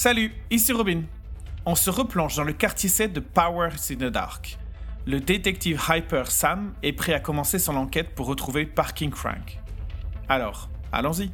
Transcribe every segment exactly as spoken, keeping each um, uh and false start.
Salut, ici Robin. On se replonge dans le quartier sept de Powers in the Dark. Le détective Hyper Sam est prêt à commencer son enquête pour retrouver Parking Frank. Alors, allons-y.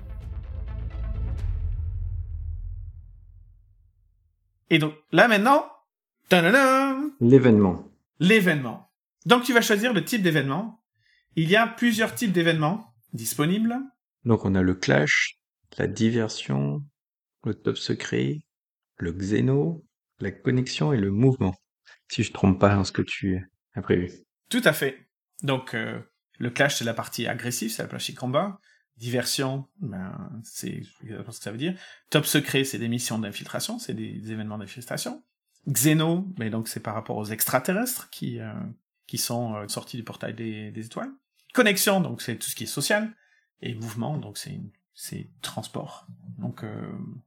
Et donc, là maintenant, tadadam, l'événement. L'événement. Donc, tu vas choisir le type d'événement. Il y a plusieurs types d'événements disponibles. Donc, on a le clash, la diversion, le top secret, le xéno, la connexion et le mouvement. Si je ne trompe pas dans ce que tu as prévu. Tout à fait. Donc, euh, le clash, c'est la partie agressive, c'est la partie combat. Diversion, ben, c'est exactement ce que ça veut dire. Top secret, c'est des missions d'infiltration, c'est des, des événements d'infiltration. Xéno, mais donc c'est par rapport aux extraterrestres qui euh, qui sont euh, sortis du portail des, des étoiles. Connexion, donc c'est tout ce qui est social. Et mouvement, donc c'est c'est transport. Donc, euh,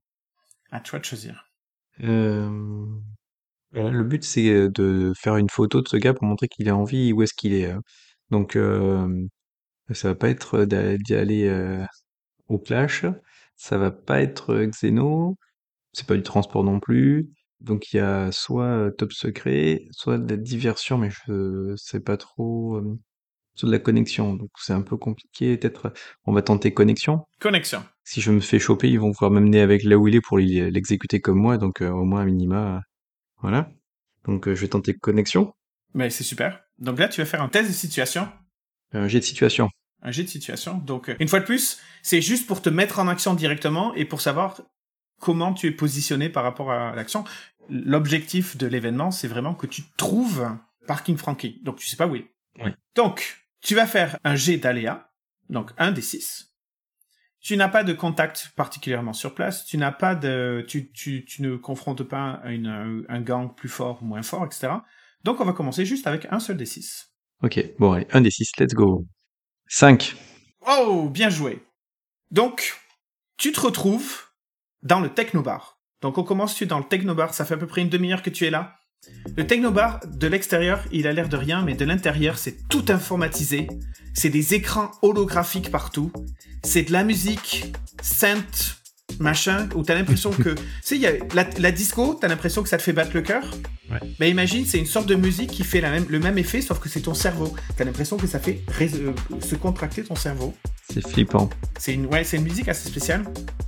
à toi de choisir. Euh... Voilà, le but, c'est de faire une photo de ce gars pour montrer qu'il est en vie et où est-ce qu'il est. hein. Donc, euh, ça va pas être d'a- d'y aller euh, au clash. Ça va pas être euh, xéno. C'est pas du transport non plus. Donc, il y a soit euh, top secret, soit de la diversion, mais je sais pas trop. euh, soit de la connexion. Donc, c'est un peu compliqué. Peut-être, on va tenter connexion. Connexion. Si je me fais choper, ils vont pouvoir m'amener avec là où il est pour l'y- l'exécuter comme moi. Donc, euh, au moins, à minima, euh, voilà. Donc, euh, je vais tenter connexion. Mais c'est super. Donc là, tu vas faire un test de situation. Un jet de situation. Un jet de situation. Donc, euh, une fois de plus, c'est juste pour te mettre en action directement et pour savoir comment tu es positionné par rapport à l'action. L'objectif de l'événement, c'est vraiment que tu trouves Parking Frankie. Donc, tu sais pas où il est. Oui. Donc, tu vas faire un jet d'aléa. Donc, un des six. Tu n'as pas de contact particulièrement sur place. Tu n'as pas de, tu, tu, tu ne confrontes pas une, un, un gang plus fort ou moins fort, et cetera. Donc, on va commencer juste avec un seul des six. Ok, bon allez, un des six, let's go. cinq. Oh, bien joué. Donc, tu te retrouves dans le technobar. Donc, on commence, tu es dans le technobar. Ça fait à peu près une demi-heure que tu es là. Le technobar, de l'extérieur, il a l'air de rien, mais de l'intérieur, c'est tout informatisé. C'est des écrans holographiques partout. C'est de la musique sainte, machin, où t'as l'impression que... tu sais, il y a la, la disco, t'as l'impression que ça te fait battre le cœur. Ouais. Mais imagine, c'est une sorte de musique qui fait la même, le même effet, sauf que c'est ton cerveau. T'as l'impression que ça fait rés- euh, se contracter ton cerveau. C'est flippant. C'est une, ouais, c'est une musique assez spéciale.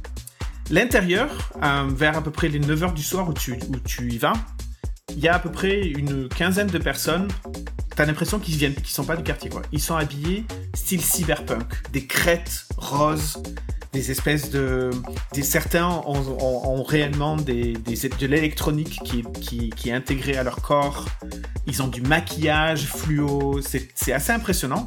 L'intérieur, euh, vers à peu près les neuf heures du soir où tu, où tu y vas, il y a à peu près une quinzaine de personnes. T'as l'impression qu'ils viennent, qu'ils sont pas du quartier, quoi. Ils sont habillés style cyberpunk, des crêtes roses, des espèces de, des certains ont, ont, ont réellement des, des de l'électronique qui, qui, qui est intégrée à leur corps. Ils ont du maquillage fluo, c'est, c'est assez impressionnant.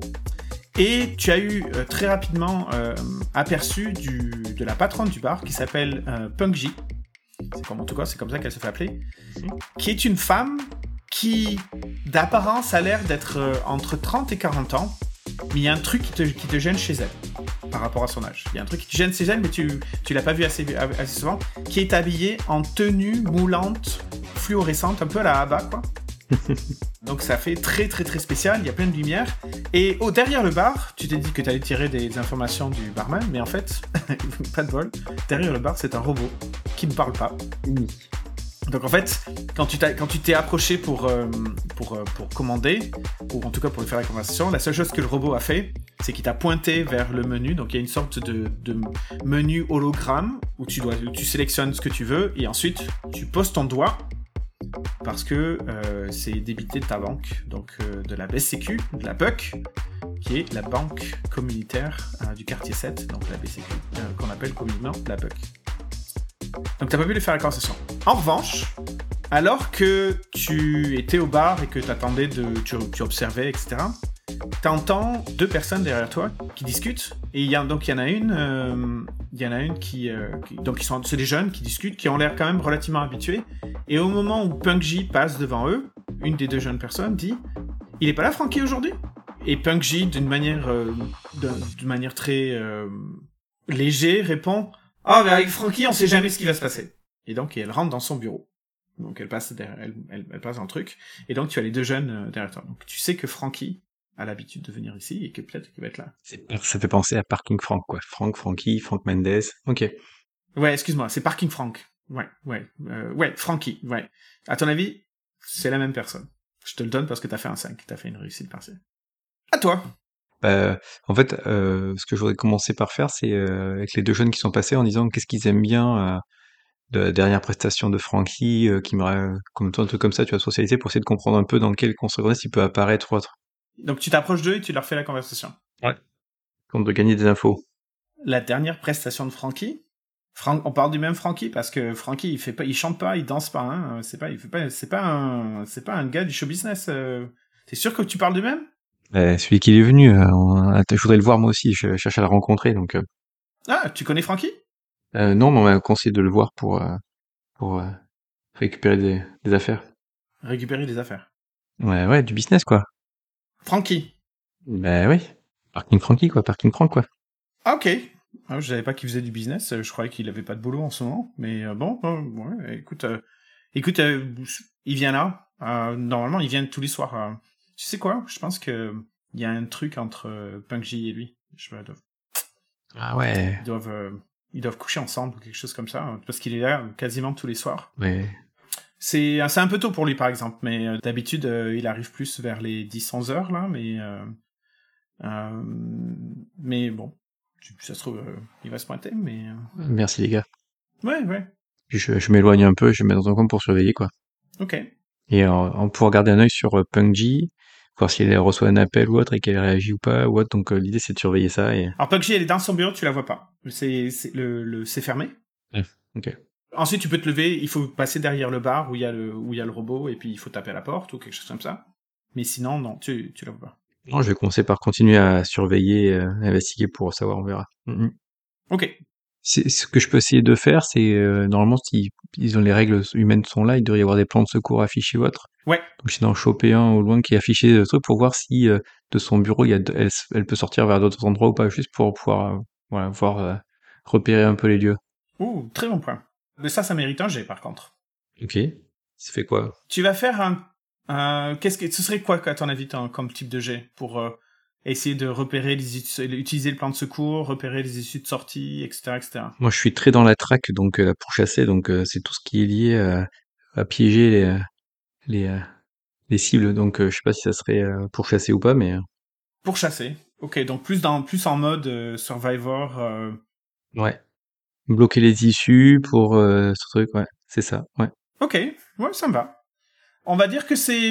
Et tu as eu euh, très rapidement euh, aperçu du, de la patronne du bar qui s'appelle euh, Punk J. C'est comme, en tout cas, c'est comme ça qu'elle se fait appeler. Qui est une femme qui, d'apparence, a l'air d'être euh, entre trente et quarante ans. Mais il y a un truc qui te, qui te gêne chez elle, par rapport à son âge. Il y a un truc qui te gêne chez elle, mais tu tu l'as pas vu assez, assez souvent, qui est habillée en tenue moulante, fluorescente, un peu à la Abba, quoi. Donc ça fait très très très spécial, il y a plein de lumière. Et au derrière le bar, tu t'es dit que tu allais tirer des informations du barman, mais en fait, pas de bol, derrière le bar c'est un robot qui ne parle pas. Oui. Donc en fait, quand tu, t'as, quand tu t'es approché pour, euh, pour, euh, pour commander, ou en tout cas pour faire la conversation, la seule chose que le robot a fait, c'est qu'il t'a pointé vers le menu. Donc il y a une sorte de, de menu hologramme où tu, dois, où tu sélectionnes ce que tu veux et ensuite tu poses ton doigt parce que euh, c'est débité de ta banque, donc euh, de la B C Q, de la B U C, qui est la banque communautaire euh, du quartier sept, donc la B C Q, euh, qu'on appelle communément la B U C. Donc t'as pas pu lui faire la conversation. En revanche, alors que tu étais au bar et que t'attendais de, tu, tu observais, et cetera, t'entends deux personnes derrière toi qui discutent. Et il y a, donc il y en a une, euh, il y en a une qui, euh, qui donc ils sont, c'est des jeunes qui discutent, qui ont l'air quand même relativement habitués. Et au moment où Punk J passe devant eux, une des deux jeunes personnes dit, il est pas là, Frankie, aujourd'hui? Et Punk J, d'une manière, euh, d'une manière très euh, légère, répond. Ah, mais avec Frankie, on sait jamais ce qui va se passer. Et donc, elle rentre dans son bureau. Donc, elle passe derrière, elle, elle, elle passe dans le truc. Et donc, tu as les deux jeunes euh, derrière toi. Donc, tu sais que Frankie a l'habitude de venir ici et que peut-être qu'il va être là. C'est, ça fait penser à Parking Frank, quoi. Frank, Frankie, Frank Mendes. Ok. Ouais, excuse-moi, c'est Parking Frank. Ouais, ouais, euh, ouais, Francky, ouais. À ton avis, c'est la même personne. Je te le donne parce que t'as fait un cinq, t'as fait une réussite partielle. À toi. Bah, en fait, euh, ce que je voudrais commencer par faire, c'est euh, avec les deux jeunes qui sont passés en disant qu'est-ce qu'ils aiment bien euh, de la dernière prestation de Frankie, euh, qui me ra- comme toi, un truc comme ça, tu vois, socialité, pour essayer de comprendre un peu dans quel contexte il peut apparaître ou autre. Donc tu t'approches d'eux et tu leur fais la conversation. Ouais. Compte de gagner des infos. La dernière prestation de Francky. Fran- on parle du même Francky parce que Francky il fait pas, il chante pas, il danse pas. Hein. C'est pas, il fait pas, c'est pas un, c'est pas un gars du show business. Euh... T'es sûr que tu parles du même? Euh, celui qui est venu, euh, on- je voudrais le voir moi aussi, je cherche à le rencontrer, donc euh, Ah, tu connais Francky? euh, non, mais on m'a conseillé de le voir pour, euh, pour euh, récupérer des, des affaires. Récupérer des affaires. Ouais, ouais, du business, quoi. Francky. Ben oui. Parking Frankie, quoi, parking Franck, quoi. Ah, ok. Ah, je savais pas qu'il faisait du business. Je croyais qu'il avait pas de boulot en ce moment. Mais euh, bon, euh, ouais, écoute, euh, écoute, euh, il vient là. Euh, normalement, il vient tous les soirs. Euh. Tu sais quoi? Je pense que il y a un truc entre euh, Punk-J et lui. Je sais pas, ils doivent, Ah ouais. ils doivent, euh, ils doivent coucher ensemble ou quelque chose comme ça. hein, Parce qu'il est là quasiment tous les soirs. Ouais. C'est, c'est un peu tôt pour lui, par exemple. Mais euh, d'habitude, euh, il arrive plus vers les dix onze heures, là. Mais, euh, euh, mais bon. Ça se trouve, euh, il va se pointer, mais... euh, Merci les gars. Ouais, ouais. Puis je, je m'éloigne un peu, je me mets dans un coin pour surveiller, quoi. Ok. Et euh, on pourra garder un œil sur euh, Punk-J, voir si elle reçoit un appel ou autre et qu'elle réagit ou pas ou autre. Donc euh, l'idée c'est de surveiller ça et. Alors, Puggy, elle est dans son bureau, tu la vois pas. C'est, c'est, le, le, c'est fermé. Ouais. Ok. Ensuite, tu peux te lever, il faut passer derrière le bar où il y a le, où il y a le robot, et puis il faut taper à la porte, ou quelque chose comme ça. Mais sinon, non, tu, tu la vois pas. Non, je vais commencer par continuer à surveiller, euh, à investiguer pour savoir, on verra. Mhm. Ok. C'est, ce que je peux essayer de faire, c'est euh, normalement si ils ont les règles humaines sont là, il devrait y avoir des plans de secours affichés ou autre. Ouais. Donc j'essaie d'en choper un au loin qui est affiché le truc pour voir si euh, de son bureau il y a de- elle, elle peut sortir vers d'autres endroits ou pas, juste pour pouvoir euh, voilà, voir euh, repérer un peu les lieux. Ouh, très bon point. Mais ça, ça mérite un G, par contre. Ok. Ça fait quoi? Tu vas faire un... un qu'est-ce que, ce serait quoi, à ton avis, ton- comme type de G pour euh, essayer de repérer les issues, utiliser le plan de secours, repérer les issues de sortie, et cetera, et cetera. Moi je suis très dans la traque donc euh, pour chasser donc euh, c'est tout ce qui est lié à, à piéger les euh, les, euh, les cibles donc euh, je sais pas si ça serait euh, pour chasser ou pas mais euh, Pour chasser. Ok, donc plus dans plus en mode euh, Survivor. euh, ouais. Bloquer les issues pour euh, ce truc, ouais, c'est ça, ouais. Ok, ouais, ça me va. On va dire que c'est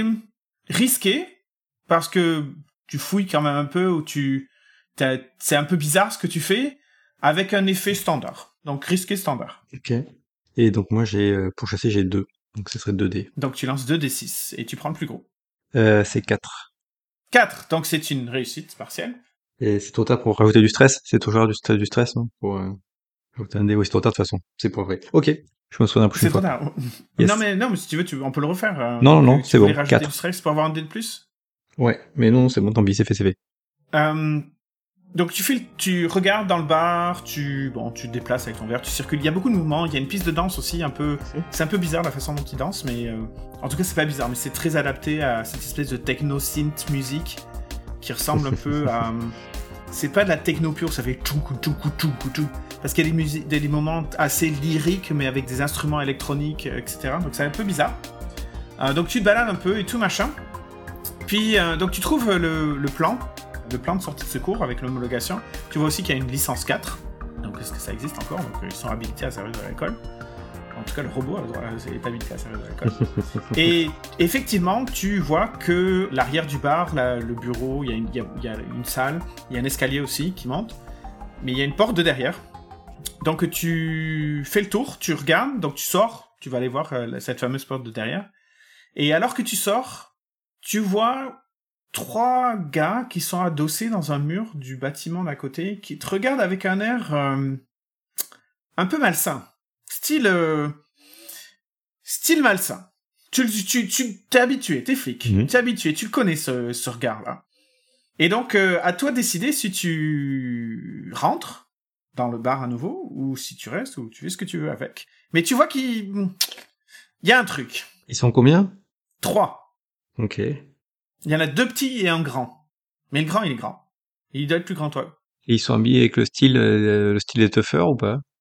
risqué parce que tu fouilles quand même un peu ou tu t'as- c'est un peu bizarre ce que tu fais avec un effet standard. Donc risqué standard. Ok. Et donc moi j'ai euh, pour chasser j'ai deux, donc ce serait deux dés. Donc tu lances deux d six et tu prends le plus gros. Euh, c'est quatre. Quatre, donc c'est une réussite partielle. Et c'est trop tard pour rajouter du stress. C'est toujours du, st- du stress, non? Pour euh, rajouter un dé, oui, c'est trop tard de toute façon. C'est pour vrai. Ok. Je me souviens la prochaine C'est trop fois. tard. Yes. Non mais non mais si tu veux, tu, on peut le refaire. euh, Non, non, donc, non, euh, tu c'est voulais bon. rajouter quatre. du stress pour avoir un dé de plus. Ouais, mais non, c'est bon, tant pis, c'est fait, c'est fait. Euh, donc tu fais, tu regardes dans le bar, tu, bon, tu te déplaces avec ton verre, tu circules. Il y a beaucoup de mouvements. Il y a une piste de danse aussi, un peu. C'est un peu bizarre la façon dont ils dansent, mais euh, en tout cas c'est pas bizarre, mais c'est très adapté à cette espèce de techno synth musique qui ressemble un peu à. C'est pas de la techno pure, ça fait tout tout tout tout tout parce qu'il y a des musiques, des, des moments assez lyriques, mais avec des instruments électroniques, et cetera. Donc c'est un peu bizarre. Euh, donc tu te balades un peu et tout machin. Puis euh, donc tu trouves le, le plan. Le plan de sortie de secours avec l'homologation. Tu vois aussi qu'il y a une licence quatre. Donc est-ce que ça existe encore? Donc ils sont habilités à servir de l'école. En tout cas, le robot est habilité à servir de l'école. Et effectivement, tu vois que l'arrière du bar, là, le bureau, il y, a une, il, y a, il y a une salle, il y a un escalier aussi qui monte, mais il y a une porte de derrière. Donc tu fais le tour, tu regardes, donc tu sors, tu vas aller voir euh, cette fameuse porte de derrière. Et alors que tu sors, tu vois trois gars qui sont adossés dans un mur du bâtiment d'à côté, qui te regardent avec un air euh, un peu malsain. Style... Euh, style malsain. Tu, tu, tu t'es habitué, t'es flic. Mmh. T'es habitué, tu le connais ce, ce regard-là. Et donc, euh, à toi de décider si tu rentres dans le bar à nouveau, ou si tu restes, ou tu fais ce que tu veux avec. Mais tu vois qu'il... Il y a un truc. Ils sont combien? Trois. Ok. Il y en a deux petits et un grand. Mais le grand, il est grand. Il doit être plus grand que toi. Et ils sont habillés avec le style, euh, le style des tuffeurs ou pas?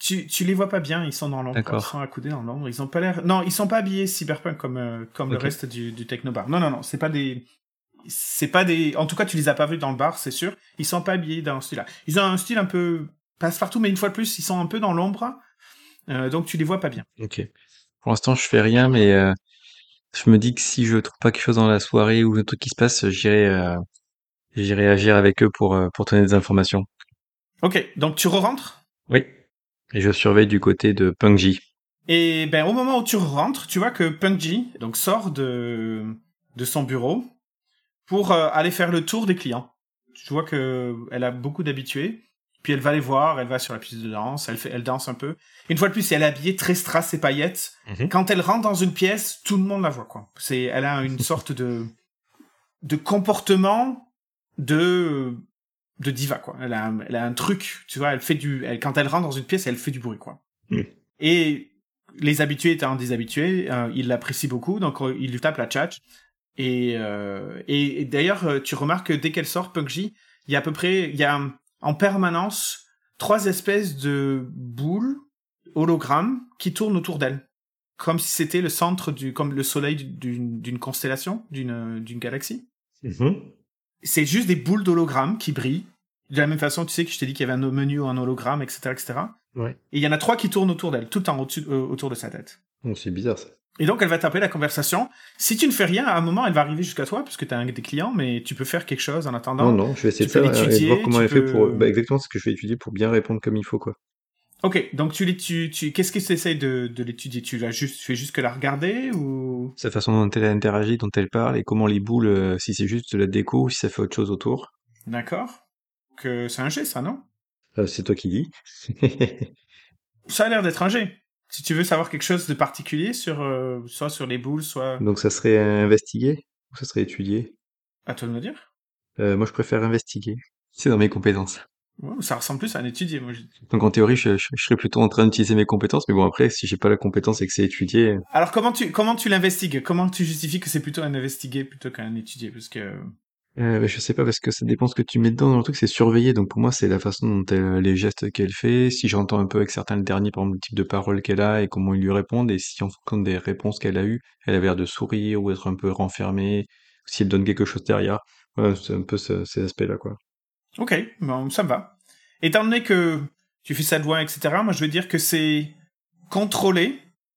Tu, tu les vois pas bien, ils sont dans l'ombre. D'accord. Ils sont accoudés dans l'ombre. Ils ont pas l'air. Non, ils sont pas habillés cyberpunk comme euh, comme okay. le reste du, du technobar. Non, non, non, c'est pas des. C'est pas des. En tout cas, tu les as pas vus dans le bar, c'est sûr. Ils sont pas habillés dans ce style-là. Ils ont un style un peu passe-partout, mais une fois de plus, ils sont un peu dans l'ombre, euh, donc tu les vois pas bien. Ok. Pour l'instant, je fais rien, mais euh, je me dis que si je trouve pas quelque chose dans la soirée ou un truc qui se passe, j'irai, euh, j'irai agir avec eux pour euh, pour donner des informations. Ok, donc tu re-rentres. Oui. Et je surveille du côté de Punk-J. Et ben au moment où tu rentres, tu vois que Punk-J donc sort de de son bureau pour euh, aller faire le tour des clients. Tu vois que elle a beaucoup d'habitués. Puis elle va les voir, elle va sur la piste de danse, elle fait, elle danse un peu. Une fois de plus, elle est habillée très strass et paillettes. Mm-hmm. Quand elle rentre dans une pièce, tout le monde la voit, quoi. C'est, elle a une sorte de de comportement de de diva, quoi. Elle a, un, elle a un truc, tu vois. Elle fait du, elle, quand elle rentre dans une pièce, elle fait du bruit, quoi. Mm. Et les habitués étant des habitués, euh, ils l'apprécient beaucoup, donc euh, ils lui tapent la tchatch. Et, euh, et, et d'ailleurs, tu remarques que dès qu'elle sort, Punk-J, il y a à peu près, il y a en permanence trois espèces de boules hologrammes qui tournent autour d'elle, comme si c'était le centre du, comme le soleil d'une, d'une constellation, d'une, d'une galaxie. Mm-hmm. C'est juste des boules d'hologrammes qui brillent. De la même façon, tu sais que je t'ai dit qu'il y avait un menu ou un hologramme, et cetera, et cetera. Ouais. Et il y en a trois qui tournent autour d'elle, tout le temps au-dessus, euh, autour de sa tête. Oh, c'est bizarre ça. Et donc, elle va taper la conversation. Si tu ne fais rien, à un moment, elle va arriver jusqu'à toi, parce que tu as un des clients, mais tu peux faire quelque chose en attendant. Non, non, je vais essayer tu de faire, et voir comment elle peux... fait pour... Bah, exactement ce que je vais étudier pour bien répondre comme il faut, quoi. Ok, donc tu l'étudies... Tu... Qu'est-ce que tu essayes de, de l'étudier? Tu, l'as juste... tu fais juste que la regarder, ou... Sa façon dont elle interagit, dont elle parle, et comment les boules, euh, si c'est juste de la déco, ou si ça fait autre chose autour. D'accord. Que c'est un jet, ça, non? euh, C'est toi qui dis. Ça a l'air d'être un jet. Si tu veux savoir quelque chose de particulier sur, euh, soit sur les boules, soit... Donc ça serait investiguer ou ça serait étudier? À toi de me dire. Euh, moi, je préfère investiguer. C'est dans mes compétences. Ouais, ça ressemble plus à un étudier, moi. Je... Donc en théorie, je, je, je serais plutôt en train d'utiliser mes compétences, mais bon après, si j'ai pas la compétence et que c'est étudié... Alors comment tu comment tu l'investigues? Comment tu justifies que c'est plutôt un investiguer plutôt qu'un étudier? Parce que... Euh, bah, je sais pas, parce que ça dépend ce que tu mets dedans dans le truc, c'est surveiller. Donc pour moi, c'est la façon dont elle, les gestes qu'elle fait. Si j'entends un peu avec certains le dernier, par exemple, le type de parole qu'elle a et comment ils lui répondent, et si en fonction des réponses qu'elle a eues, elle avait l'air de sourire ou être un peu renfermée, si elle donne quelque chose derrière. Voilà, c'est un peu ce, ces aspects-là, quoi. Ok, bon, ça me va. Étant donné que tu fais ça de loin, et cetera, moi je veux dire que c'est contrôlé,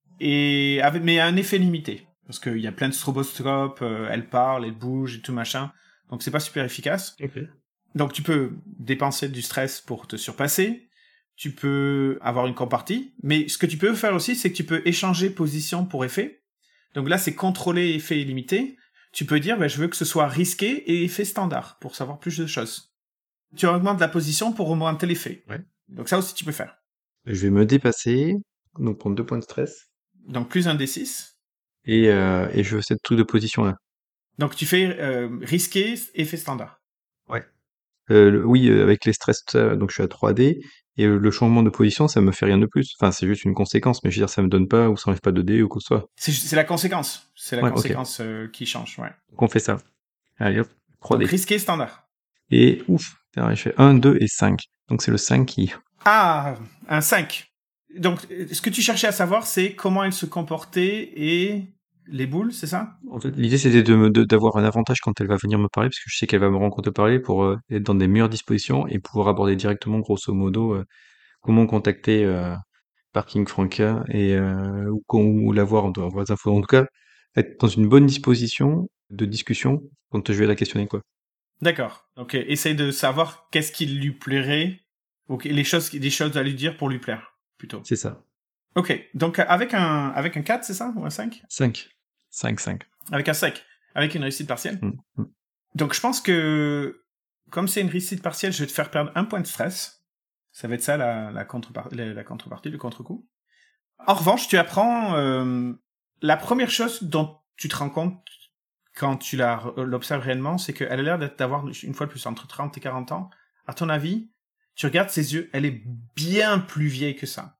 et avec, mais à un effet limité. Parce qu'il y a plein de stroboscopes, euh, elle parle, elle bouge et tout machin. Donc c'est pas super efficace. Okay. Donc tu peux dépenser du stress pour te surpasser. Tu peux avoir une compartie. Mais ce que tu peux faire aussi, c'est que tu peux échanger position pour effet. Donc là, c'est contrôler effet illimité. Tu peux dire, ben, je veux que ce soit risqué et effet standard pour savoir plus de choses. Tu augmentes la position pour augmenter l'effet. Ouais. Donc ça aussi, tu peux faire. Je vais me dépasser, donc prendre deux points de stress. Donc plus un D six. Et, euh, et je veux cette truc de position là. Donc tu fais euh, risqué, effet standard. Ouais. Euh, le, oui, euh, avec les stress, ça, donc je suis à trois D, et euh, le changement de position, ça me fait rien de plus. Enfin, c'est juste une conséquence, mais je veux dire, ça me donne pas, ou ça enlève pas de dés, ou quoi que ce soit. C'est, c'est la conséquence. C'est la ouais, conséquence okay. euh, qui change, ouais. Donc on fait ça. Allez hop, trois D. Donc risqué, standard. Et ouf, je fais un, deux et cinq. Donc c'est le cinq qui... Ah, un cinq. Donc, ce que tu cherchais à savoir, c'est comment elle se comportait et les boules, c'est ça? En fait, l'idée, c'était de, de, d'avoir un avantage quand elle va venir me parler, parce que je sais qu'elle va me rencontrer parler pour euh, être dans des meilleures dispositions et pouvoir aborder directement, grosso modo, euh, comment contacter euh, Parking Franca et euh, ou, ou l'avoir en voie infos. En tout cas, être dans une bonne disposition de discussion quand je vais la questionner, quoi. D'accord. Donc, essaye de savoir qu'est-ce qui lui plairait, ou les choses, des choses à lui dire pour lui plaire, plutôt. C'est ça. Ok. Donc, avec un, avec un quatre, c'est ça? Ou un cinq? cinq. cinq, cinq. Avec un cinq. Avec une réussite partielle? Mmh, mmh. Donc, je pense que, comme c'est une réussite partielle, je vais te faire perdre un point de stress. Ça va être ça, la, la, contrepar- la, la contrepartie, le contre-coup. En revanche, tu apprends euh, la première chose dont tu te rends compte quand tu la, l'observes réellement, c'est qu'elle a l'air d'être, d'avoir, une fois de plus, entre trente et quarante ans. À ton avis, tu regardes ses yeux, elle est bien plus vieille que ça.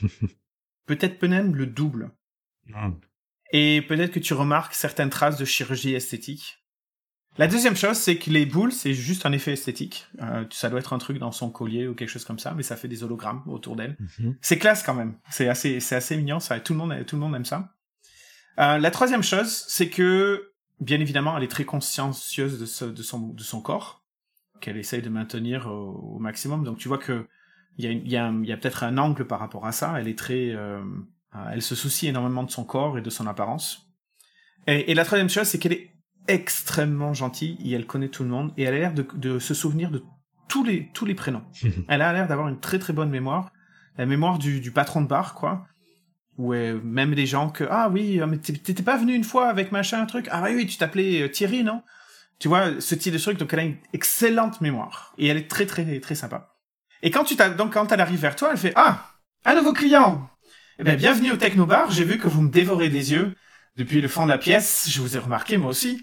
Peut-être même le double. Mm. Et peut-être que tu remarques certaines traces de chirurgie esthétique. La deuxième chose, c'est que les boules, c'est juste un effet esthétique. Euh, ça doit être un truc dans son collier ou quelque chose comme ça, mais ça fait des hologrammes autour d'elle. Mm-hmm. C'est classe quand même. C'est assez, c'est assez mignon. Ça, tout le monde, tout le monde aime ça. Euh, la troisième chose, c'est que, bien évidemment, elle est très consciencieuse de, ce, de son, de son corps, qu'elle essaye de maintenir au, au maximum. Donc tu vois que il y a, il y a, il y a peut-être un angle par rapport à ça. Elle est très, euh, elle se soucie énormément de son corps et de son apparence. Et, et la troisième chose, c'est qu'elle est extrêmement gentille et elle connaît tout le monde et elle a l'air de, de se souvenir de tous les, tous les prénoms. Elle a l'air d'avoir une très très bonne mémoire. La mémoire du, du patron de bar, quoi. Ou euh, même des gens que, ah oui, mais t'étais pas venu une fois avec machin, un truc. Ah oui, oui, tu t'appelais euh, Thierry, non? Tu vois, ce type de truc. Donc elle a une excellente mémoire. Et elle est très très très sympa. Et quand tu t'as, donc quand elle arrive vers toi, elle fait, ah, un nouveau client! Eh bien, bienvenue au Technobar. J'ai vu que vous me dévorez des yeux depuis le fond de la pièce. Je vous ai remarqué, moi aussi.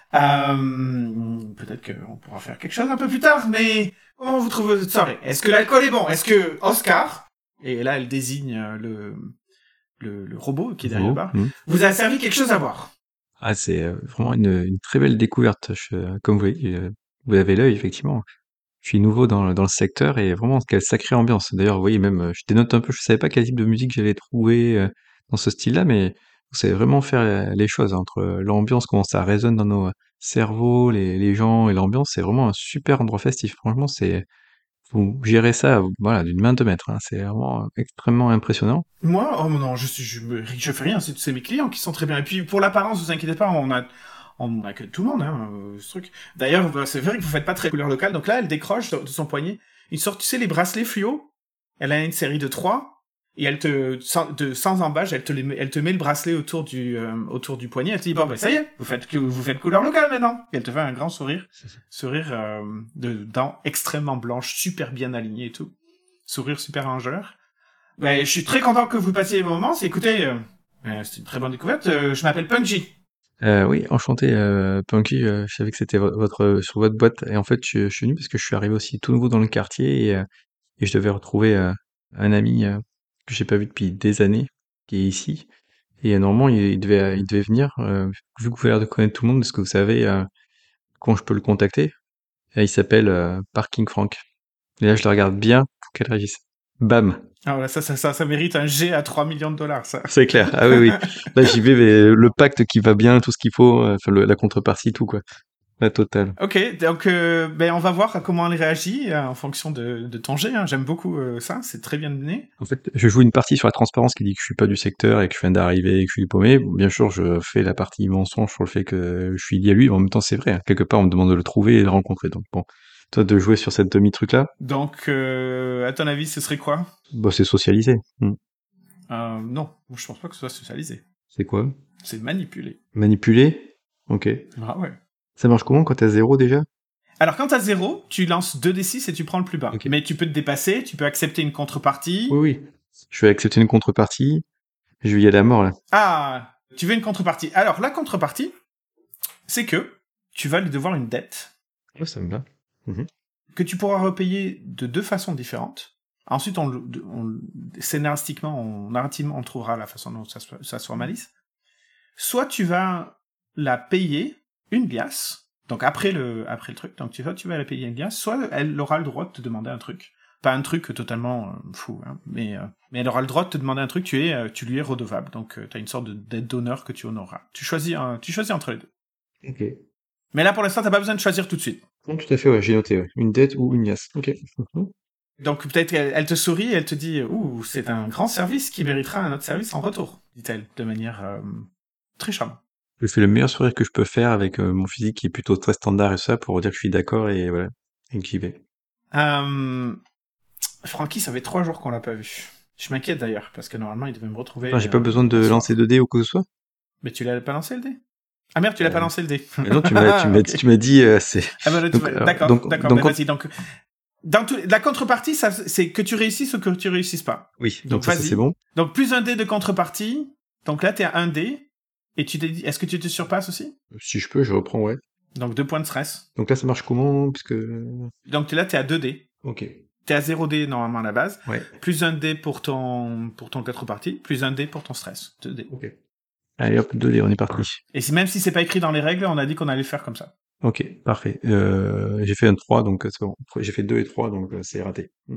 Euh, peut-être qu'on pourra faire quelque chose un peu plus tard, mais comment vous trouvez cette soirée? Est-ce que l'alcool est bon? Est-ce que Oscar, et là elle désigne le, le, le robot qui est derrière le bar, mmh. vous a servi quelque chose à boire? Ah, c'est vraiment une, une très belle découverte. Je, comme vous voyez, vous avez l'œil, effectivement. Je suis nouveau dans, dans le secteur et vraiment, quelle sacrée ambiance. D'ailleurs, vous voyez, même, je dénote un peu, je savais pas quel type de musique j'allais trouver dans ce style-là, mais vous savez vraiment faire les choses entre l'ambiance, comment ça résonne dans nos cerveaux, les, les gens et l'ambiance. C'est vraiment un super endroit festif. Franchement, c'est, vous gérez ça, voilà, d'une main de maître. Hein. C'est vraiment extrêmement impressionnant. Moi, oh non, je suis, je, me, je fais rien. C'est, c'est mes clients qui sont très bien. Et puis pour l'apparence, vous inquiétez pas, on a, on a que tout le monde, hein, ce truc. D'ailleurs, c'est vrai que vous faites pas très couleur locale. Donc là, elle décroche de son poignet une sorte, tu sais, les bracelets fluo. Elle a une série de trois. Et elle te, sans, de, sans embâche, elle te, les, elle te met le bracelet autour du, euh, autour du poignet. Elle te dit, bon, ben, ça y est, vous faites, vous faites couleur locale maintenant. Et elle te fait un grand sourire. Sourire, euh, de dents extrêmement blanches, super bien alignées et tout. Sourire super rangeur. Ben, je suis très content que vous passiez les moments. C'est, écoutez, euh, euh, c'est une très bonne découverte. Euh, je m'appelle Punky. Euh, oui, enchanté, euh, Punky. Euh, je savais que c'était votre, votre, sur votre boîte. Et en fait, je, je suis venu parce que je suis arrivé aussi tout nouveau dans le quartier et, euh, et je devais retrouver, euh, un ami, euh, que j'ai pas vu depuis des années, qui est ici. Et euh, normalement, il, il devait, il devait venir. Euh, vu que vous avez l'air de connaître tout le monde, est-ce que vous savez euh, quand je peux le contacter? Et il s'appelle euh, Parking Frank. Et là, je le regarde bien pour qu'elle réagisse. Bam. Ah voilà, ça, ça, ça, ça mérite un G à trois millions de dollars, ça. C'est clair. Ah oui, oui. Là, j'y vais, mais le pacte qui va bien, tout ce qu'il faut, enfin, le, la contrepartie, tout, quoi. La totale. Ok, donc euh, ben on va voir comment elle réagit euh, en fonction de, de ton jet. Hein. J'aime beaucoup euh, ça, c'est très bien donné. En fait, je joue une partie sur la transparence qui dit que je suis pas du secteur et que je viens d'arriver et que je suis paumé. Bon, bien sûr, je fais la partie mensonge sur le fait que je suis lié à lui. En même temps, c'est vrai. Hein. Quelque part, on me demande de le trouver et de le rencontrer. Donc bon, toi, de jouer sur cette demi-truc-là. Donc, euh, à ton avis, ce serait quoi? Bah, c'est socialisé. Hmm. Euh, non, je pense pas que ce soit socialisé. C'est quoi? C'est manipuler. Manipuler? Ok. Ah ouais. Ça marche comment quand t'as zéro déjà? Alors quand t'as zéro, tu lances deux d six et tu prends le plus bas. Okay. Mais tu peux te dépasser, tu peux accepter une contrepartie. Oui, oui. Je vais accepter une contrepartie. Je vais y aller à mort là. Ah, tu veux une contrepartie. Alors la contrepartie, c'est que tu vas lui devoir une dette. Oh, ça me va. Mmh. Que tu pourras repayer de deux façons différentes. Ensuite, on, on, scénaristiquement, on, narrativement, on trouvera la façon dont ça, ça se formalise. Soit tu vas la payer une glace, donc après le, après le truc, donc tu vas, tu vas la payer une glace, soit elle aura le droit de te demander un truc. Pas un truc totalement euh, fou, hein, mais, euh, mais elle aura le droit de te demander un truc, tu, es, euh, tu lui es redevable, donc euh, tu as une sorte de dette d'honneur que tu honoreras. Tu choisis, un, tu choisis entre les deux. Ok. Mais là, pour l'instant, t'as pas besoin de choisir tout de suite. Non, tout à fait, ouais, j'ai noté, ouais. Une dette ou une glace. Ok. Donc peut-être qu'elle elle te sourit et elle te dit « Ouh, c'est un grand service qui méritera un autre service en retour », dit-elle, de manière euh, très charmante. Je fais le meilleur sourire que je peux faire avec euh, mon physique qui est plutôt très standard et ça, pour dire que je suis d'accord et voilà, et que j'y vais. Euh... Francky, ça fait trois jours qu'on l'a pas vu. Je m'inquiète d'ailleurs, parce que normalement, il devait me retrouver... Non, j'ai euh, pas besoin de lancer deux dés ou quoi que ce soit. Mais tu l'as pas lancé le dé? Ah merde, tu l'as euh... pas lancé le dé. Mais non, tu m'as, tu m'as, okay. tu m'as dit... Euh, c'est... Ah bah, donc, d'accord, donc, d'accord, donc, bah, vas-y, donc... Dans tout, la contrepartie, ça, c'est que tu réussisses ou que tu réussisses pas. Oui, donc, donc ça, ça, c'est bon. Donc plus un dé de contrepartie. Donc là, t'es à un dé. Et tu t'es dit, est-ce que tu te surpasses aussi? Si je peux, je reprends, ouais. Donc deux points de stress. Donc là, ça marche comment? Puisque... Donc là, t'es à deux dés. Ok. T'es à zéro dé normalement à la base. Ouais. Plus un dé pour ton, pour ton contrepartie. Plus un dé pour ton stress. Deux dés. Ok. Allez hop, deux dés, on est parti. Et si, même si c'est pas écrit dans les règles, on a dit qu'on allait faire comme ça. Ok, parfait. Euh, j'ai fait un trois, donc euh, c'est bon. Après, j'ai fait deux et trois, donc euh, c'est raté. Mm.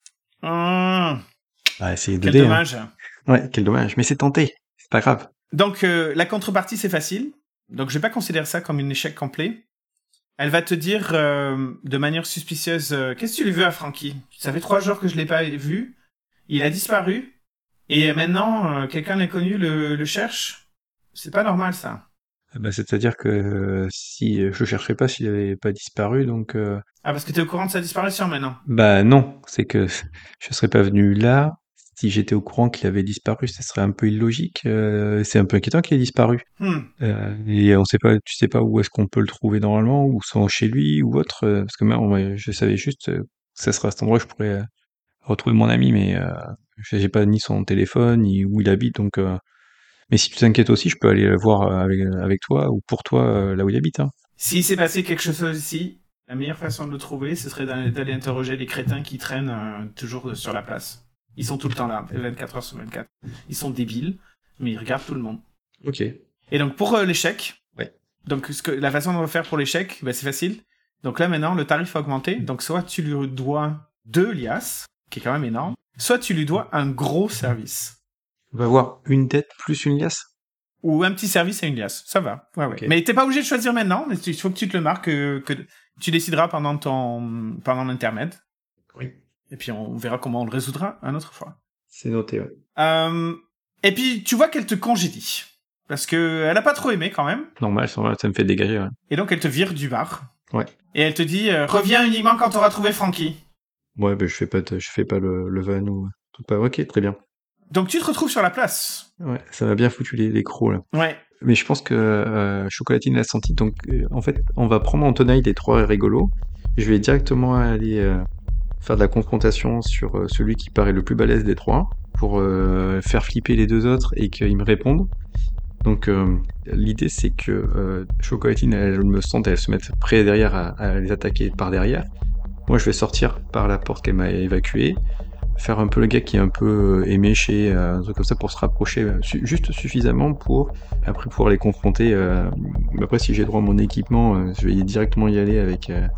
Hum, Ah, c'est quel deux D, hein. dommage. Ouais, quel dommage. Mais c'est tenté. C'est pas grave. Donc, euh, la contrepartie, c'est facile. Donc, je vais pas considérer ça comme un échec complet. Elle va te dire euh, de manière suspicieuse euh, qu'est-ce que tu lui veux à Frankie? Ça fait trois jours que je l'ai pas vu. Il a disparu. Et maintenant, euh, quelqu'un d'inconnu le, le cherche. C'est pas normal, ça. Ah bah, c'est-à-dire que euh, si euh, je chercherais pas s'il avait pas disparu, donc euh, Ah, parce que t'es au courant de sa disparition maintenant. bah non, c'est que je serais pas venu là si j'étais au courant qu'il avait disparu. Ça serait un peu illogique. Euh, c'est un peu inquiétant qu'il ait disparu. Hmm. Euh, et on sait pas, tu sais pas où est-ce qu'on peut le trouver normalement, ou soit chez lui ou autre. euh, parce que moi, on- je savais juste euh, que ça serait à cet endroit que je pourrais euh, retrouver mon ami, mais euh, j'ai pas ni son téléphone ni où il habite. Donc, euh, mais si tu t'inquiètes aussi, je peux aller le voir euh, avec, avec toi ou pour toi euh, là où il habite. Hein. S'il s'est passé quelque chose ici, la meilleure façon de le trouver, ce serait d'aller d'aller interroger les crétins qui traînent euh, toujours sur la place. Ils sont tout le temps là, vingt-quatre heures sur vingt-quatre. Ils sont débiles, mais ils regardent tout le monde. Ok. Et donc, pour euh, l'échec, Ouais. donc ce que, la façon dont on va faire pour l'échec, bah, c'est facile. Donc là, maintenant, le tarif a augmenté. Donc, soit tu lui dois deux liasses, qui est quand même énorme, soit tu lui dois un gros service. On va avoir une dette plus une liasse. Ou un petit service et une liasse. Ça va. Ouais, ouais. Ok. Mais t'es pas obligé de choisir maintenant. Mais il faut que tu te le marques, que, que tu décideras pendant ton, pendant l'intermède. Oui. Et puis, on verra comment on le résoudra une autre fois. C'est noté, ouais. Euh, et puis, tu vois qu'elle te congédie. Parce que elle a pas trop aimé, quand même. Normal, ça ça me fait dégager, ouais. Et donc, elle te vire du bar. Ouais. Et elle te dit, euh, reviens uniquement quand t'auras trouvé Frankie. Ouais, ben je fais pas, de- je fais pas le, le van ou tout pas. Ok, très bien. Donc, tu te retrouves sur la place. Ouais, ça m'a bien foutu les, les crocs, là. Ouais. Mais je pense que euh, Chocolatine l'a senti, donc euh, en fait, on va prendre en tenaille les trois rigolos. Je vais directement aller euh, faire de la confrontation sur euh, celui qui paraît le plus balèze des trois, pour euh, faire flipper les deux autres et qu'ils me répondent. Donc euh, l'idée c'est que euh, Chocolatine, elle me sente, elle se mette près derrière à, à les attaquer par derrière. Moi je vais sortir par la porte qu'elle m'a évacuée, faire un peu le gars qui est un peu euh, éméché, euh, un truc comme ça pour se rapprocher euh, su- juste suffisamment pour après pouvoir les confronter. Euh, après si j'ai droit à mon équipement, euh, je vais directement y aller avec euh,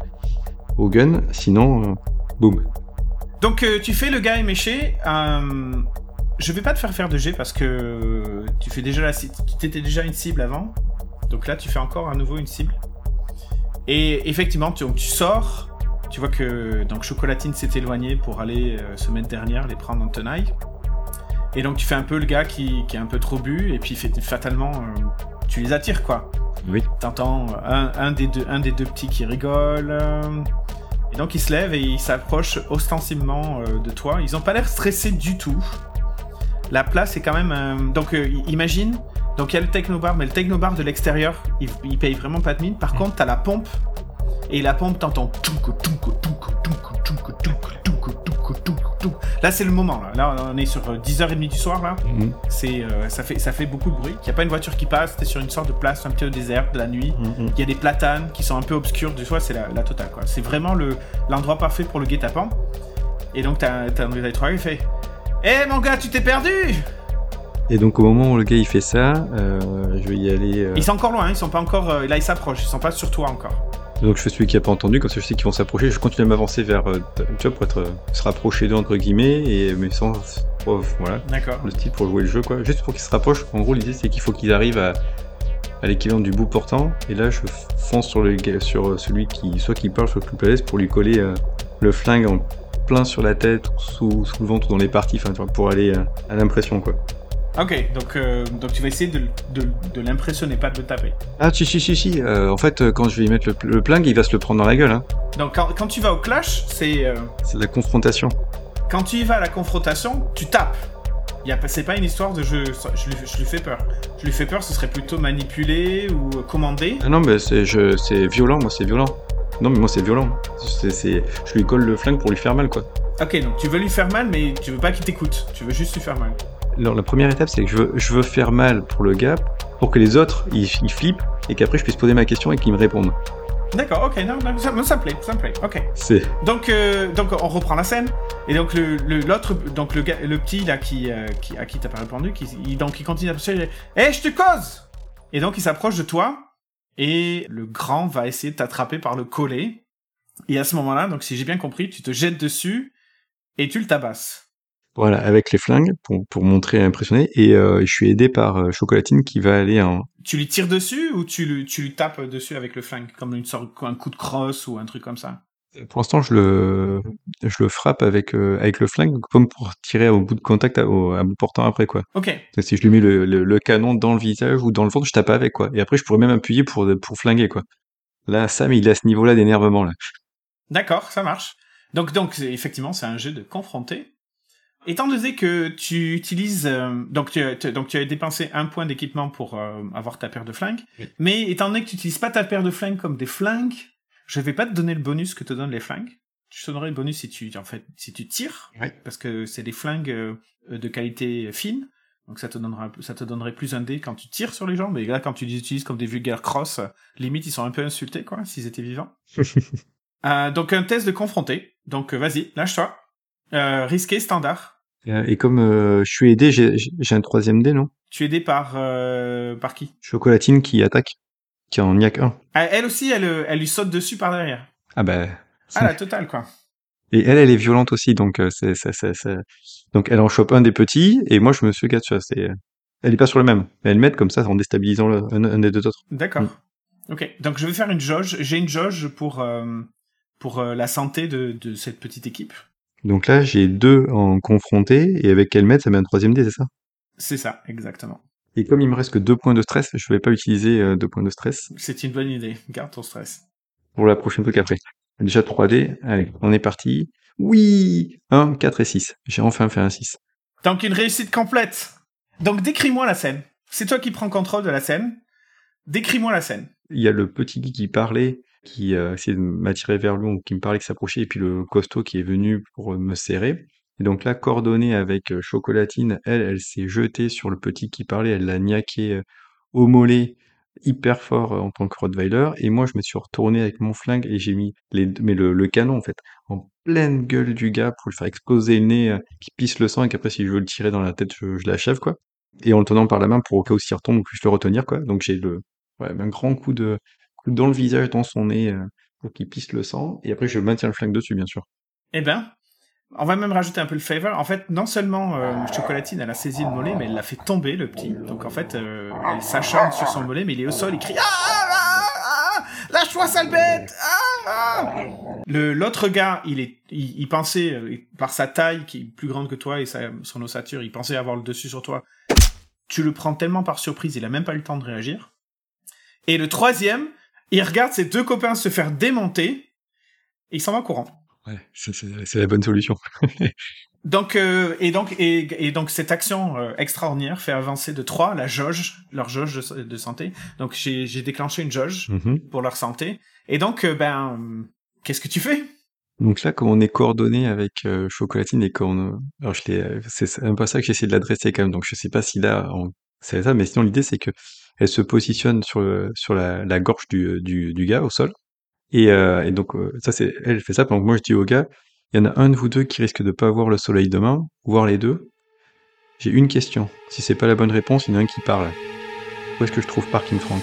au gun, sinon euh, boum. Donc, euh, tu fais le gars éméché. Euh, je vais pas te faire faire de G parce que tu fais déjà la ci- tu étais déjà une cible avant. Donc là, tu fais encore à nouveau une cible. Et effectivement, tu, donc, tu sors. Tu vois que donc Chocolatine s'est éloignée pour aller euh, se mettre derrière, les prendre en tenaille. Et donc, tu fais un peu le gars qui, qui est un peu trop bu. Et puis, fait- fatalement, euh, tu les attires, quoi. Oui. T'entends un, un, des deux, un des deux petits qui rigole. euh, Et donc ils se lèvent et ils s'approchent ostensiblement euh, de toi. Ils ont pas l'air stressés du tout. La place est quand même... euh, Donc euh, imagine, donc il y a le technobar, mais le technobar de l'extérieur, il, il paye vraiment pas de mine. Par contre, t'as la pompe. Et la pompe, t'entends... Tunko, tunko, tunko, tunko, tunko, tunko, tunko, tunko, tunko, tunko. Là, c'est le moment. Là, là on est sur euh, dix heures trente du soir. Là. Mhm. C'est, euh, ça, fait, ça fait beaucoup de bruit. Il n'y a pas une voiture qui passe. T'es sur une sorte de place un peu déserte de la nuit. Mhm. Il y a des platanes qui sont un peu obscures. Du soir, c'est la, la totale. Quoi. C'est vraiment le, l'endroit parfait pour le guet-apens. Et donc, t'as, t'as un des trois qui fait « Hé, mon gars, tu t'es perdu !» Et donc au moment où le gars il fait ça, euh, je vais y aller. euh, Ils sont encore loin. Hein, ils sont pas encore... euh, là, ils s'approchent. Ils sont pas sur toi encore. Donc je fais celui qui a pas entendu, comme ça je sais qu'ils vont s'approcher, je continue à m'avancer vers, euh, tu vois, pour être, euh, se rapprocher d'eux entre guillemets, et mais sans, oh, voilà, D'accord. le style pour jouer le jeu quoi, juste pour qu'ils se rapprochent. En gros l'idée c'est qu'il faut qu'ils arrivent à, à l'équivalent du bout portant, et là je fonce sur le gars- sur celui qui, soit qui parle, soit le plus balèze, pour lui coller euh, le flingue en plein sur la tête, ou sous, sous le ventre ou dans les parties, enfin tu vois, pour aller euh, à l'impression quoi. Ok, donc, euh, donc tu vas essayer de, de, de l'impressionner, pas de le taper. Ah si si si si, euh, en fait euh, quand je vais y mettre le, le plingue, il va se le prendre dans la gueule, hein. Donc quand, quand tu vas au clash, c'est... euh, C'est de la confrontation. quand tu y vas à la confrontation, tu tapes. Y a, c'est pas une histoire de je, je, lui, je lui fais peur. Je lui fais peur, ce serait plutôt manipuler ou commander. Ah non, mais c'est, je, c'est violent, moi c'est violent. Non, mais moi c'est violent. C'est, c'est, je lui colle le flingue pour lui faire mal, quoi. Ok, donc tu veux lui faire mal, mais tu veux pas qu'il t'écoute. Tu veux juste lui faire mal. Alors la première étape, c'est que je veux, je veux faire mal pour le gars, pour que les autres, ils, ils flippent, et qu'après je puisse poser ma question et qu'ils me répondent. D'accord, ok, non, non, ça, ça me plaît, ça me plaît, ok. C'est... Donc, euh, donc on reprend la scène, et donc le, le, l'autre, donc le, gars, le petit là qui, euh, qui, à qui t'as pas répondu, qui, il, donc il continue à pousser, « Eh, je te cause !» Et donc il s'approche de toi, et le grand va essayer de t'attraper par le collet. Et à ce moment-là, donc si j'ai bien compris, tu te jettes dessus et tu le tabasses. Voilà, avec les flingues pour, pour montrer et impressionner. Et euh, je suis aidé par euh, Chocolatine qui va aller en... Tu lui tires dessus ou tu lui, tu lui tapes dessus avec le flingue, comme une sorte, un coup de crosse ou un truc comme ça? Pour l'instant, je le, je le frappe avec, euh, avec le flingue, comme pour tirer au bout de contact, à, au, à bout portant après, quoi. Ok. Si je lui mets le, le, le canon dans le visage ou dans le ventre, je tape avec, quoi. Et après, je pourrais même appuyer pour, pour flinguer, quoi. Là, Sam, il est à ce niveau-là d'énervement, là. D'accord, ça marche. Donc, donc effectivement, c'est un jeu de confronter. Étant donné que tu utilises... Euh, donc, tu as, donc, tu as dépensé un point d'équipement pour euh, avoir ta paire de flingues. Oui. Mais étant donné que tu n'utilises pas ta paire de flingues comme des flingues, je vais pas te donner le bonus que te donnent les flingues. Tu te donnerais le bonus si tu, en fait, si tu tires. Oui. Parce que c'est des flingues euh, de qualité fine. Donc, ça te, donnera, ça te donnerait plus un dé quand tu tires sur les gens. Mais là, quand tu les utilises comme des vulgaires cross, limite, ils sont un peu insultés, quoi, s'ils étaient vivants. euh, donc, un test de confronter. Donc, euh, vas-y, lâche-toi. Euh, risqué, standard. Et comme euh, je suis aidé, j'ai, j'ai un troisième dé, non? Tu es aidé par, euh, par qui? Chocolatine qui attaque, qui en niaque un. Elle aussi, elle, elle lui saute dessus par derrière. Ah bah... Ah, la totale, quoi. Et elle, elle est violente aussi, donc euh, c'est, c'est, c'est, c'est... donc elle en chope un des petits, et moi je me suis gâté, tu vois, c'est... Elle est pas sur le même. Elle m'aide comme ça en déstabilisant le, un, un des deux autres. D'accord. Mm. Ok, donc je vais faire une jauge. J'ai une jauge pour, euh, pour euh, la santé de, de cette petite équipe. Donc là, j'ai deux en confronté, et avec elle m'aide, ça met un troisième dé, c'est ça? C'est ça, exactement. Et comme il me reste que deux points de stress, je vais pas utiliser euh, deux points de stress. C'est une bonne idée, garde ton stress. Pour la prochaine truc après. Déjà trois dés, allez, on est parti. Oui, un, quatre et six. J'ai enfin fait un six. Donc une réussite complète. Donc décris-moi la scène. C'est toi qui prends contrôle de la scène. Décris-moi la scène. Il y a le petit Guy qui parlait, qui euh, essayait de m'attirer vers lui, ou qui me parlait, qui s'approchait, et puis le costaud qui est venu pour me serrer. Et donc là, coordonnée avec euh, Chocolatine, elle, elle s'est jetée sur le petit qui parlait, elle l'a niaqué euh, au mollet, hyper fort euh, en tant que Rottweiler, et moi je me suis retourné avec mon flingue et j'ai mis les deux, mais le, le canon en fait, en pleine gueule du gars pour lui faire exploser le nez, euh, qui pisse le sang, et qu'après si je veux le tirer dans la tête, je, je l'achève, quoi. Et en le tenant par la main pour au cas où s'il retombe, on puisse le retenir, quoi. Donc j'ai le, ouais, un grand coup de, coup dans le visage, dans son nez, euh, pour qu'il pisse le sang, et après je maintiens le flingue dessus, bien sûr. Eh ben, on va même rajouter un peu le favor. En fait, non seulement euh, Chocolatine, elle a saisi le mollet, mais elle l'a fait tomber, le petit. Donc en fait, euh, elle s'acharne sur son mollet, mais il est au sol, il crie « Ah, ah, ah, lâche-toi, sale bête ah, ah. !» Le, l'autre gars, il, est, il, il pensait, euh, par sa taille, qui est plus grande que toi, et sa, son ossature, il pensait avoir le dessus sur toi. Tu le prends tellement par surprise, il a même pas eu le temps de réagir. Et le troisième, il regarde ses deux copains se faire démonter, et il s'en va courant. Ouais, c'est, c'est, c'est la bonne solution. donc, euh, et, donc, et, et donc, cette action euh, extraordinaire fait avancer de trois la jauge, leur jauge de, de santé. Donc, j'ai, j'ai déclenché une jauge mm-hmm. pour leur santé. Et donc, euh, ben, euh, qu'est-ce que tu fais? Donc là, comme on est coordonné avec euh, Chocolatine et qu'on... Alors, je l'ai... c'est un peu ça que j'ai essayé de l'adresser quand même, donc je sais pas si là, on... c'est ça, mais sinon, l'idée, c'est que elle se positionne sur, le... sur la... la gorge du... Du... du gars, au sol. Et, euh, et donc, euh, ça, c'est, elle fait ça. Donc, moi, je dis au gars, il y en a un de vous deux qui risque de pas voir le soleil demain, voire les deux. J'ai une question. Si c'est pas la bonne réponse, il y en a un qui parle. Où est-ce que je trouve Parking Frank?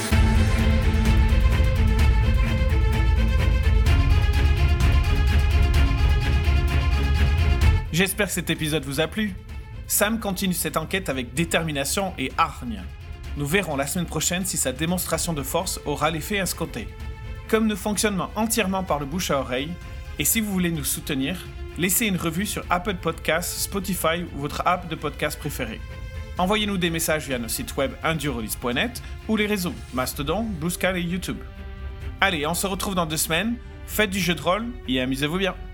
J'espère que cet épisode vous a plu. Sam continue cette enquête avec détermination et hargne. Nous verrons la semaine prochaine si sa démonstration de force aura l'effet escompté. Comme nous fonctionnons entièrement par le bouche à oreille, et si vous voulez nous soutenir, laissez une revue sur Apple Podcasts, Spotify ou votre app de podcast préférée. Envoyez-nous des messages via nos sites web indurolis point net ou les réseaux Mastodon, Blue Sky et YouTube. Allez, on se retrouve dans deux semaines, faites du jeu de rôle et amusez-vous bien.